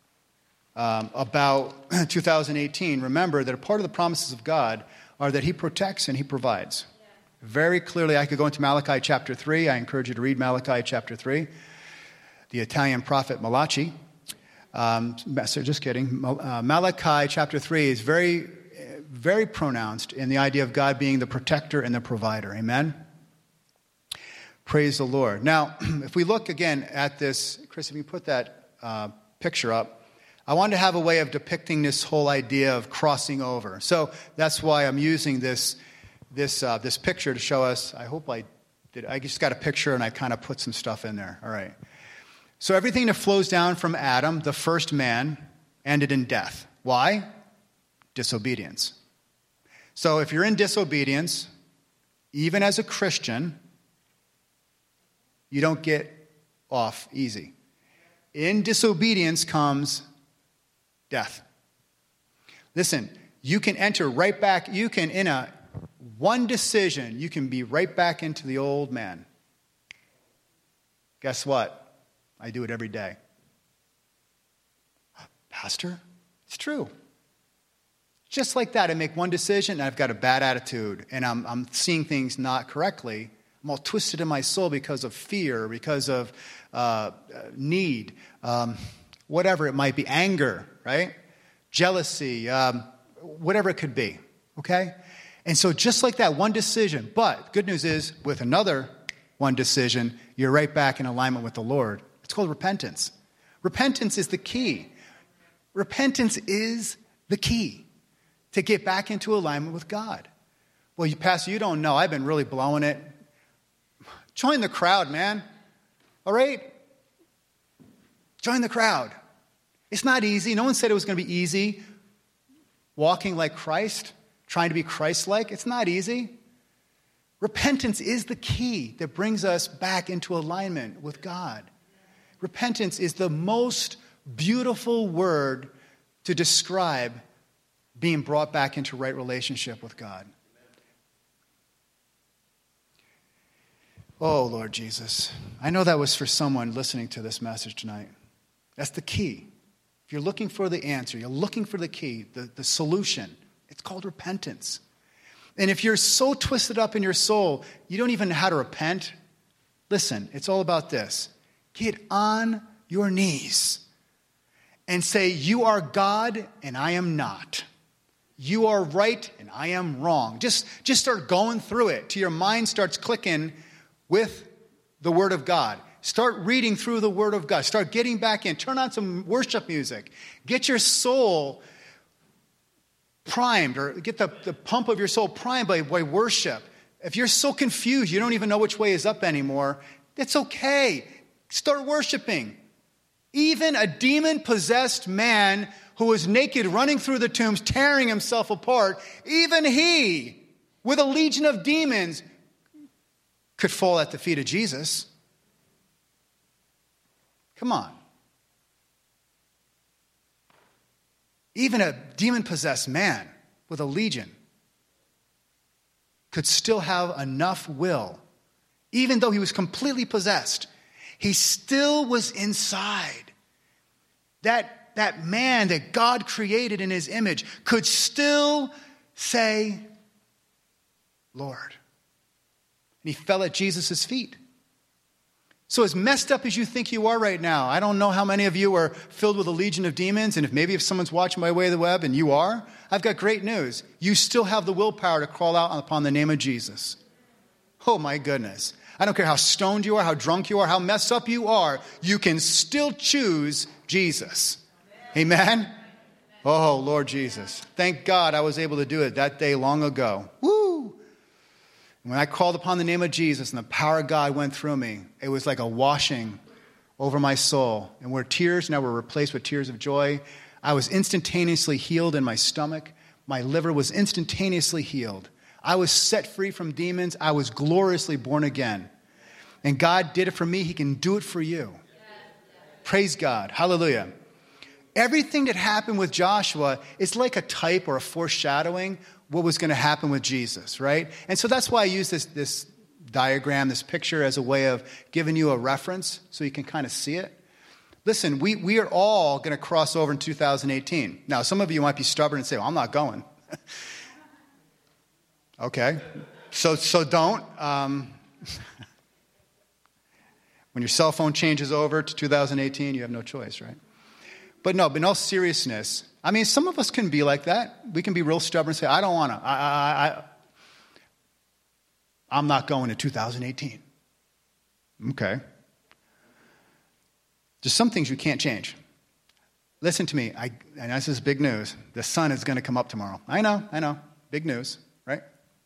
A: about 2018, remember that a part of the promises of God are that he protects and he provides. Very clearly, I could go into Malachi chapter 3. I encourage you to read Malachi chapter 3. The Italian prophet Malachi. So just kidding. Malachi chapter 3 is very, very pronounced in the idea of God being the protector and the provider. Amen? Praise the Lord. Now, if we look again at this, Chris, if you put that picture up, I wanted to have a way of depicting this whole idea of crossing over. So that's why I'm using this picture to show us. I hope I did. I just got a picture and I kind of put some stuff in there. All right. So everything that flows down from Adam, the first man, ended in death. Why? Disobedience. So if you're in disobedience, even as a Christian, you don't get off easy. In disobedience comes death. Listen, you can enter right back, in one decision, you can be right back into the old man. Guess what? I do it every day. Pastor, it's true. Just like that, I make one decision and I've got a bad attitude and I'm seeing things not correctly. I'm all twisted in my soul because of fear, because of need, whatever it might be, anger, right? Jealousy, whatever it could be, okay? And so just like that, one decision. But good news is, with another one decision, you're right back in alignment with the Lord. It's called repentance. Repentance is the key. Repentance is the key to get back into alignment with God. Well, Pastor, you don't know. I've been really blowing it. Join the crowd, man. All right? Join the crowd. It's not easy. No one said it was going to be easy. Walking like Christ, trying to be Christ-like, it's not easy. Repentance is the key that brings us back into alignment with God. Repentance is the most beautiful word to describe being brought back into right relationship with God. Oh, Lord Jesus. I know that was for someone listening to this message tonight. That's the key. If you're looking for the answer, you're looking for the key, the solution, it's called repentance. And if you're so twisted up in your soul, you don't even know how to repent, listen, it's all about this. Get on your knees and say, you are God and I am not. You are right and I am wrong. Just start going through it till your mind starts clicking with the Word of God. Start reading through the Word of God. Start getting back in. Turn on some worship music. Get your soul primed, or get the pump of your soul primed by worship. If you're so confused, you don't even know which way is up anymore, it's okay. Start worshiping. Even a demon-possessed man who was naked running through the tombs, tearing himself apart, even he, with a legion of demons, could fall at the feet of Jesus. Come on. Even a demon-possessed man with a legion could still have enough will. Even though he was completely possessed, he still was inside. That man that God created in his image could still say, Lord. And he fell at Jesus' feet. So as messed up as you think you are right now, I don't know how many of you are filled with a legion of demons, and if someone's watching by way of the web and you are, I've got great news. You still have the willpower to crawl out upon the name of Jesus. Oh my goodness. I don't care how stoned you are, how drunk you are, how messed up you are, you can still choose Jesus. Amen? Oh, Lord Jesus. Thank God I was able to do it that day long ago. Woo! When I called upon the name of Jesus and the power of God went through me, it was like a washing over my soul. And where tears now were replaced with tears of joy, I was instantaneously healed in my stomach. My liver was instantaneously healed. I was set free from demons. I was gloriously born again. And God did it for me. He can do it for you. Praise God. Hallelujah. Everything that happened with Joshua is like a type or a foreshadowing what was going to happen with Jesus, right? And so that's why I use this diagram, this picture, as a way of giving you a reference so you can kind of see it. Listen, we are all going to cross over in 2018. Now, some of you might be stubborn and say, well, I'm not going. Okay, so don't. When your cell phone changes over to 2018, you have no choice, right? But no, in all seriousness, I mean, some of us can be like that. We can be real stubborn and say, I don't want to. I'm not going to 2018. Okay. There's some things you can't change. Listen to me. And this is big news. The sun is going to come up tomorrow. I know. Big news, right?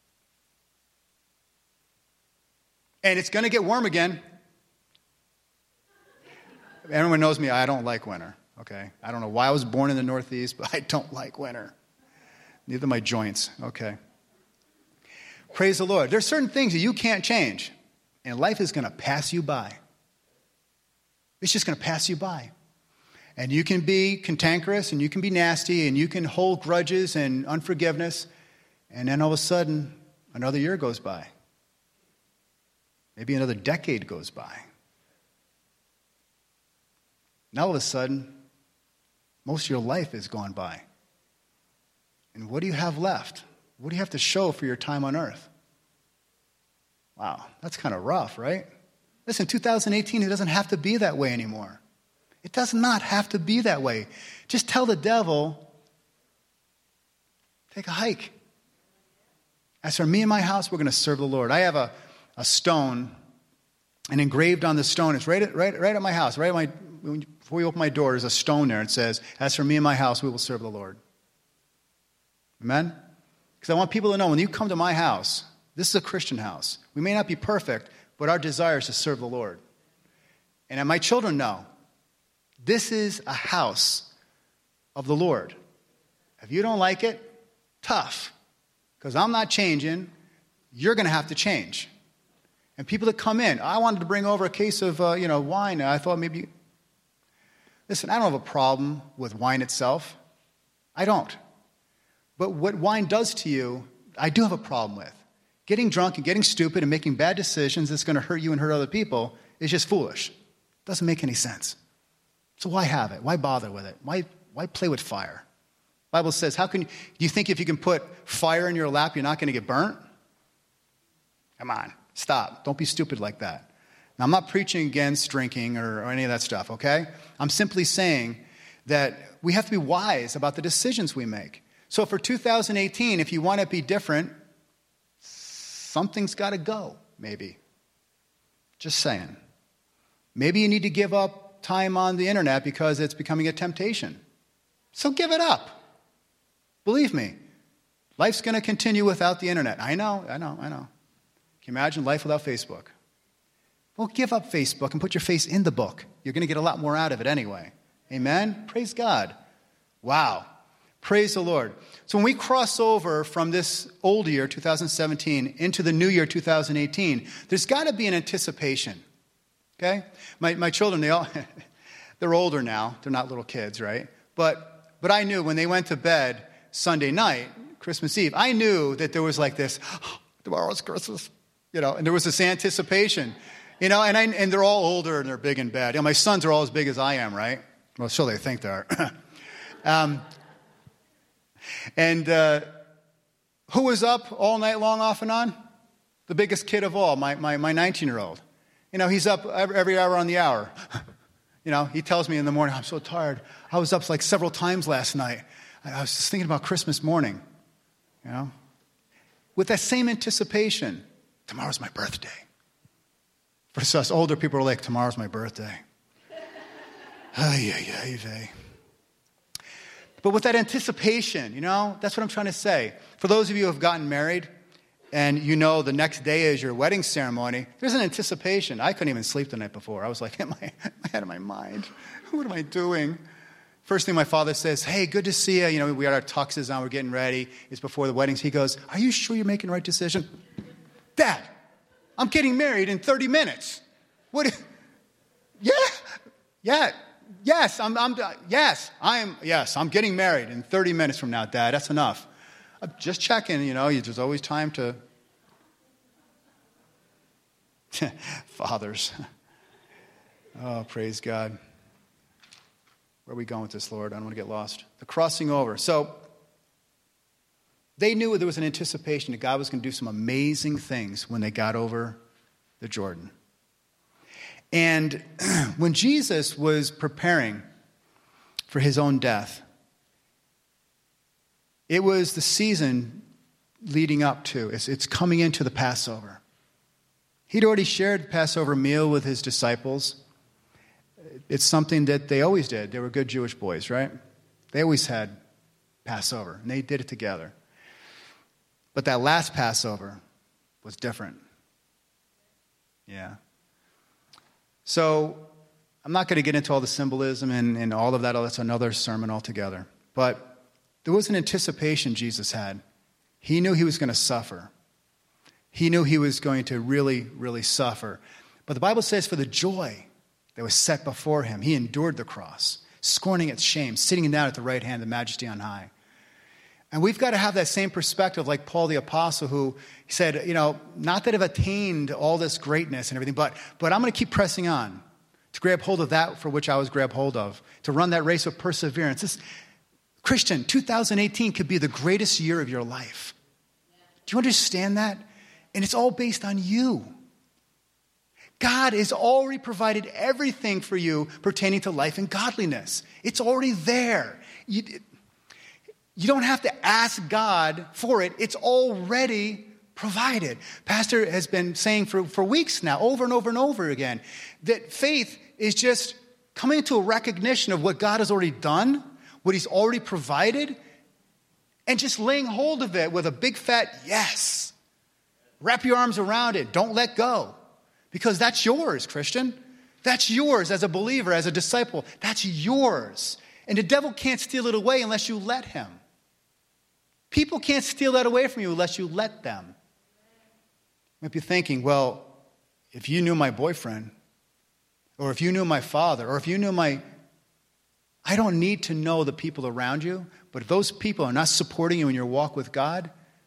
A: And it's going to get warm again. Everyone knows me. I don't like winter. Okay, I don't know why I was born in the Northeast, but I don't like winter. Neither my joints. Okay. Praise the Lord. There's certain things that you can't change, and life is going to pass you by. It's just going to pass you by. And you can be cantankerous, and you can be nasty, and you can hold grudges and unforgiveness, and then all of a sudden, another year goes by. Maybe another decade goes by. Now all of a sudden, most of your life is gone by. And what do you have left? What do you have to show for your time on earth? Wow, that's kind of rough, right? Listen, 2018, it doesn't have to be that way anymore. It does not have to be that way. Just tell the devil, take a hike. As for me and my house, we're going to serve the Lord. I have a stone, and engraved on the stone, it's right at my house, before you open my door, there's a stone there. It says, as for me and my house, we will serve the Lord. Amen? Because I want people to know, when you come to my house, this is a Christian house. We may not be perfect, but our desire is to serve the Lord. And my children know, this is a house of the Lord. If you don't like it, tough. Because I'm not changing. You're going to have to change. And people that come in, I wanted to bring over a case of wine. I thought maybe... Listen, I don't have a problem with wine itself. I don't. But what wine does to you, I do have a problem with. Getting drunk and getting stupid and making bad decisions that's going to hurt you and hurt other people is just foolish. It doesn't make any sense. So why have it? Why bother with it? Why play with fire? The Bible says, do you think if you can put fire in your lap, you're not going to get burnt? Come on, stop. Don't be stupid like that. Now, I'm not preaching against drinking or any of that stuff, okay? I'm simply saying that we have to be wise about the decisions we make. So for 2018, if you want to be different, something's got to go, maybe. Just saying. Maybe you need to give up time on the internet because it's becoming a temptation. So give it up. Believe me, life's going to continue without the internet. I know. Can you imagine life without Facebook? Well, give up Facebook and put your face in the book. You're going to get a lot more out of it anyway. Amen? Praise God. Wow. Praise the Lord. So when we cross over from this old year, 2017, into the new year, 2018, there's got to be an anticipation. Okay? My children, they're older now. They're not little kids, right? But I knew when they went to bed Sunday night, Christmas Eve, I knew that there was like this, tomorrow's Christmas, and there was this anticipation, and they're all older and they're big and bad. My sons are all as big as I am, right? Well, so they think they are. Who was up all night long off and on? The biggest kid of all, my 19-year-old. He's up every hour on the hour. He tells me in the morning, I'm so tired. I was up like several times last night. I was just thinking about Christmas morning, with that same anticipation. Tomorrow's my birthday. For us older people are like, tomorrow's my birthday. But with that anticipation, that's what I'm trying to say. For those of you who have gotten married and the next day is your wedding ceremony, there's an anticipation. I couldn't even sleep the night before. I was like, am I out of my mind? What am I doing? First thing my father says, hey, good to see you. We got our tuxes on, we're getting ready. It's before the weddings. He goes, are you sure you're making the right decision? Dad, I'm getting married in 30 minutes. What? Yeah. Yes, I'm getting married in 30 minutes from now, Dad. That's enough. I'm just checking, there's always time to... Fathers. Oh, praise God. Where are we going with this, Lord? I don't want to get lost. The crossing over. So, they knew there was an anticipation that God was going to do some amazing things when they got over the Jordan. And when Jesus was preparing for his own death, it was the season leading up to, it's coming into the Passover. He'd already shared the Passover meal with his disciples. It's something that they always did. They were good Jewish boys, right? They always had Passover, and they did it together. But that last Passover was different. Yeah. So I'm not going to get into all the symbolism and all of that. That's another sermon altogether. But there was an anticipation Jesus had. He knew he was going to suffer. He knew he was going to really, really suffer. But the Bible says for the joy that was set before him, he endured the cross, scorning its shame, sitting down at the right hand of the Majesty on high. And we've got to have that same perspective like Paul the Apostle, who said, not that I've attained all this greatness and everything, but I'm going to keep pressing on to grab hold of that for which I was grabbed hold of, to run that race with perseverance. This, Christian, 2018 could be the greatest year of your life. Do you understand that? And it's all based on you. God has already provided everything for you pertaining to life and godliness. It's already there. You don't have to ask God for it. It's already provided. Pastor has been saying for weeks now, over and over and over again, that faith is just coming into a recognition of what God has already done, what he's already provided, and just laying hold of it with a big fat yes. Wrap your arms around it. Don't let go. Because that's yours, Christian. That's yours as a believer, as a disciple. That's yours. And the devil can't steal it away unless you let him. People can't steal that away from you unless you let them. You might be thinking, well, if you knew my boyfriend, or if you knew my father, or if you knew I don't need to know the people around you, but if those people are not supporting you in your walk with God,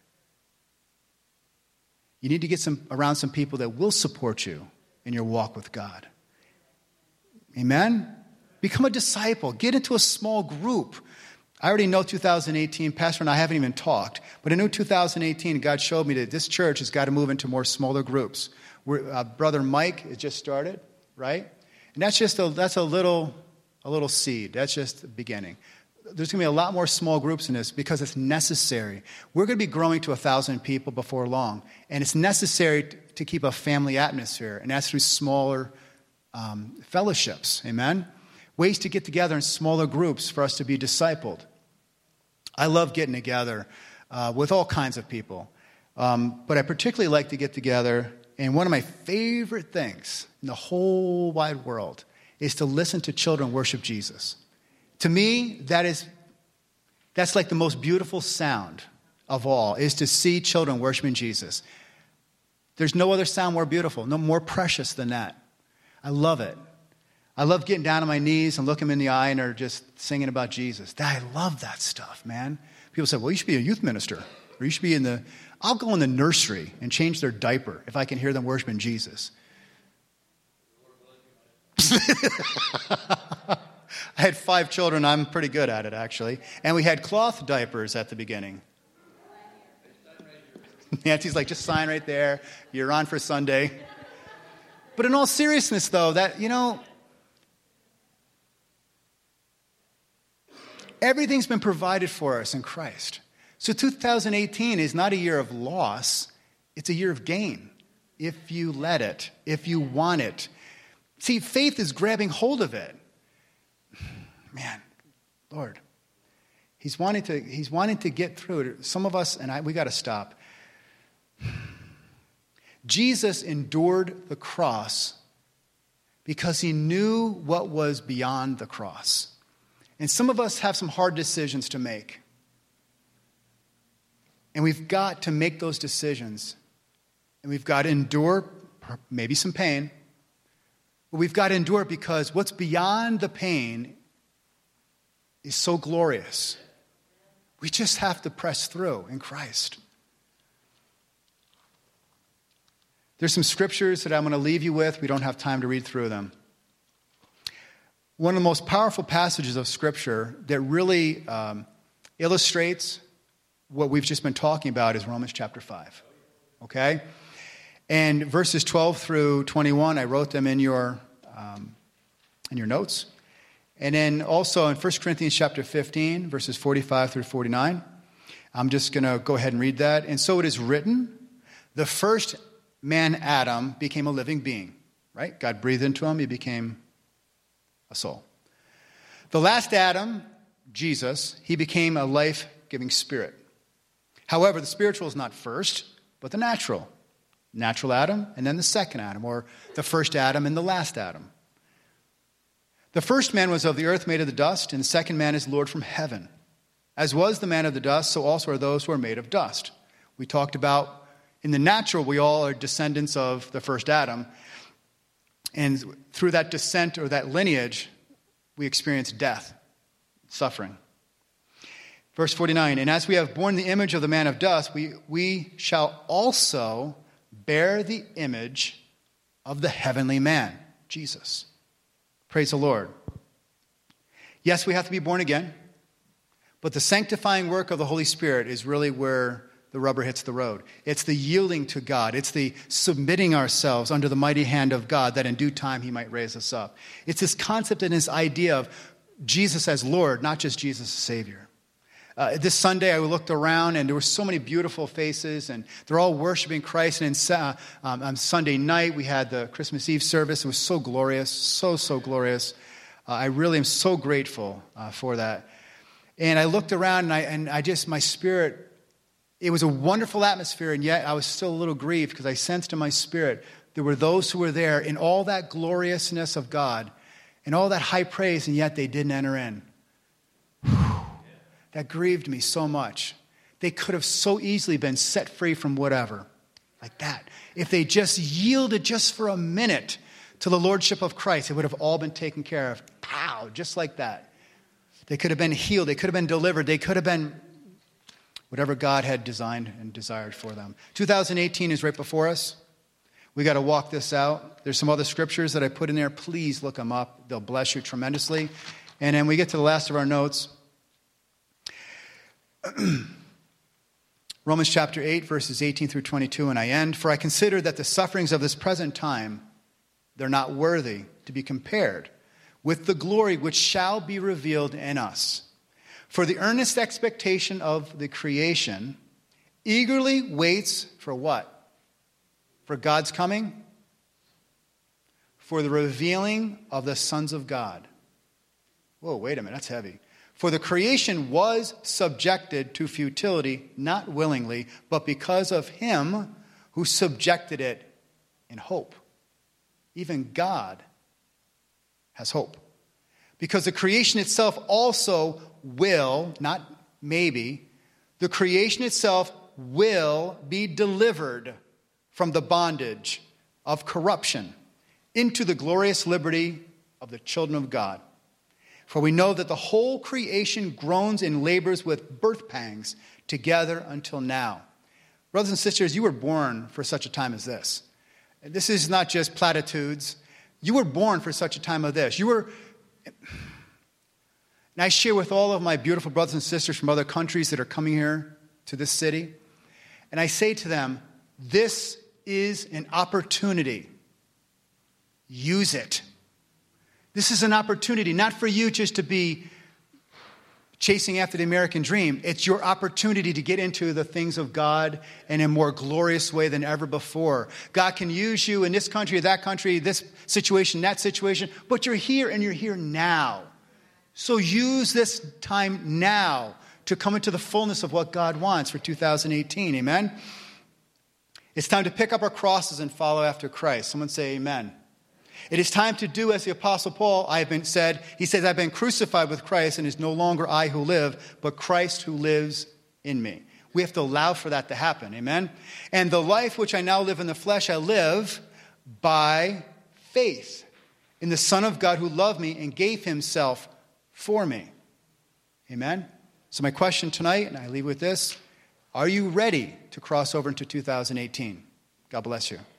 A: you need to get around some people that will support you in your walk with God. Amen? Become a disciple. Get into a small group. I already know 2018, Pastor and I haven't even talked, but I knew 2018, God showed me that this church has got to move into more smaller groups. Brother Mike has just started, right? And that's a little seed. That's just the beginning. there's going to be a lot more small groups in this because it's necessary. We're going to be growing to 1,000 people before long, and it's necessary to keep a family atmosphere, and that's through smaller fellowships. Amen? Ways to get together in smaller groups for us to be discipled. I love getting together with all kinds of people, but I particularly like to get together, and one of my favorite things in the whole wide world is to listen to children worship Jesus. To me, that's like the most beautiful sound of all, is to see children worshiping Jesus. There's no other sound more beautiful, no more precious than that. I love it. I love getting down on my knees and looking them in the eye and they're just singing about Jesus. I love that stuff, man. People say, well, you should be a youth minister. Or you should be I'll go in the nursery and change their diaper if I can hear them worshiping Jesus. I had 5 children. I'm pretty good at it, actually. And we had cloth diapers at the beginning. Nancy's like, just sign right there. You're on for Sunday. But in all seriousness, though, everything's been provided for us in Christ. So 2018 is not a year of loss. It's a year of gain. If you let it, if you want it. See, faith is grabbing hold of it. Man, Lord, He's wanting to get through it. Some of us, we got to stop. Jesus endured the cross because He knew what was beyond the cross. And some of us have some hard decisions to make. And we've got to make those decisions. And we've got to endure maybe some pain. But we've got to endure it because what's beyond the pain is so glorious. We just have to press through in Christ. There's some scriptures that I'm going to leave you with. We don't have time to read through them. One of the most powerful passages of Scripture that really illustrates what we've just been talking about is Romans chapter 5. Okay? And verses 12 through 21, I wrote them in your notes. And then also in 1 Corinthians chapter 15, verses 45 through 49. I'm just going to go ahead and read that. And so it is written, the first man, Adam, became a living being. Right? God breathed into him. He became a soul. The last Adam, Jesus, he became a life-giving spirit. However, the spiritual is not first, but the natural. Natural Adam, and then the second Adam, or the first Adam and the last Adam. The first man was of the earth, made of the dust, and the second man is Lord from heaven. As was the man of the dust, so also are those who are made of dust. We talked about, in the natural, we all are descendants of the first Adam. And through that descent or that lineage, we experience death, suffering. Verse 49, and as we have borne the image of the man of dust, we shall also bear the image of the heavenly man, Jesus. Praise the Lord. Yes, we have to be born again, but the sanctifying work of the Holy Spirit is really where the rubber hits the road. It's the yielding to God. It's the submitting ourselves under the mighty hand of God that in due time He might raise us up. It's this concept and this idea of Jesus as Lord, not just Jesus as Savior. This Sunday, I looked around, and there were so many beautiful faces, and they're all worshiping Christ. And on Sunday night, we had the Christmas Eve service. It was so glorious, so glorious. I really am so grateful for that. And I looked around, and I just, my spirit, it was a wonderful atmosphere, and yet I was still a little grieved because I sensed in my spirit there were those who were there in all that gloriousness of God and all that high praise, and yet they didn't enter in. That grieved me so much. They could have so easily been set free from whatever, like that. If they just yielded just for a minute to the lordship of Christ, it would have all been taken care of. Pow, just like that. They could have been healed. They could have been delivered. They could have been whatever God had designed and desired for them. 2018 is right before us. We got to walk this out. There's some other scriptures that I put in there. Please look them up. They'll bless you tremendously. And then we get to the last of our notes. Romans chapter 8, verses 18 through 22, and I end. For I consider that the sufferings of this present time, they're not worthy to be compared with the glory which shall be revealed in us. For the earnest expectation of the creation eagerly waits for what? For God's coming? For the revealing of the sons of God. Whoa, wait a minute, that's heavy. For the creation was subjected to futility, not willingly, but because of him who subjected it in hope. Even God has hope. Because the creation itself also will, not maybe, the creation itself will be delivered from the bondage of corruption into the glorious liberty of the children of God. For we know that the whole creation groans and labors with birth pangs together until now. Brothers and sisters, you were born for such a time as this. And this is not just platitudes. You were born for such a time as this. And I share with all of my beautiful brothers and sisters from other countries that are coming here to this city. And I say to them, this is an opportunity. Use it. This is an opportunity, not for you just to be chasing after the American dream. It's your opportunity to get into the things of God in a more glorious way than ever before. God can use you in this country, that country, this situation, that situation, but you're here and you're here now. So use this time now to come into the fullness of what God wants for 2018. Amen? It's time to pick up our crosses and follow after Christ. Someone say amen. It is time to do as the Apostle Paul said, he says, I've been crucified with Christ, and it's no longer I who live, but Christ who lives in me. We have to allow for that to happen, amen? And the life which I now live in the flesh, I live by faith in the Son of God who loved me and gave himself for me. Amen? So my question tonight, and I leave with this, are you ready to cross over into 2018? God bless you.